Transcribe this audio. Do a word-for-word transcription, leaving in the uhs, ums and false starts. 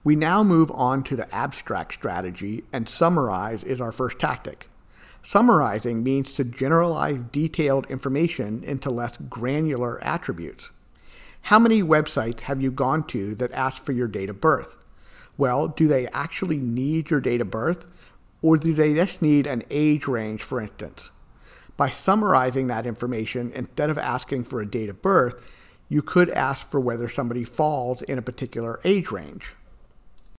We now move on to the abstract strategy, and summarize is our first tactic. Summarizing means to generalize detailed information into less granular attributes. How many websites have you gone to that ask for your date of birth? Well, do they actually need your date of birth, or do they just need an age range, for instance? By summarizing that information, instead of asking for a date of birth, you could ask for whether somebody falls in a particular age range.